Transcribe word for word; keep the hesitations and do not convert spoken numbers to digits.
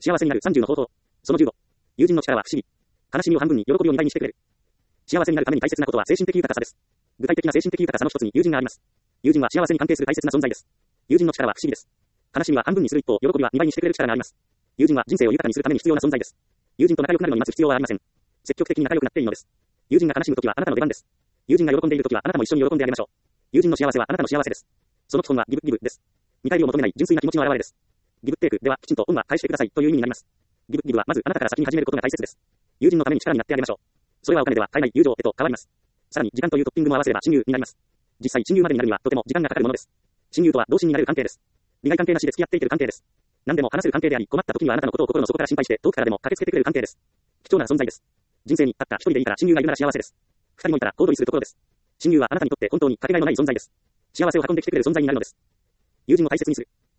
幸せになるさんじゅうの方法。そのじゅうご。友人の力は不思議。悲しみを半分に喜びをにばいにしてくれる。幸せになるために大切なことは精神的豊かさです。具体的な精神的豊かさの一つに友人があります。友人は幸せに関係する大切な存在です。友人の力は不思議です。悲しみは半分にする一方、喜びはにばいにしてくれる力があります。友人は人生を豊かにするために必要な存在です。友人と仲良くなるのに待つ必要はありません。積極的に仲良くなっていいのです。友人が悲しむときはあなたの出番です。友人が喜んでいるときはあなたも一緒に喜んであげましょう。友人の幸せはあなたの幸せです。その基本はギブギブです。見返りを求めない純粋な気持ちの表れです。ギブテイクではきちんと恩は返してくださいという意味になります。ギブギブはまずあなたから先に始めることが大切です。友人のために力になってあげましょう。それはお金では買えない友情へと変わります。さらに時間というトッピングも合わせれば親友になります。実際親友までになるにはとても時間がかかるものです。親友とは同心になれる関係です。利害関係なしで付き合っていける関係です。何でも話せる関係であり、困った時にはあなたのことを心の底から心配して遠くからでも駆けつけてくれる関係です。貴重な存在です。人生にたった一人でいいから親友がいるなら幸せです。二人もいたら小躍りするところです。親友はあなたにとって本当にかけがえのない存在です。幸せを運んできてくれる存在になるのです。友人を大切にする。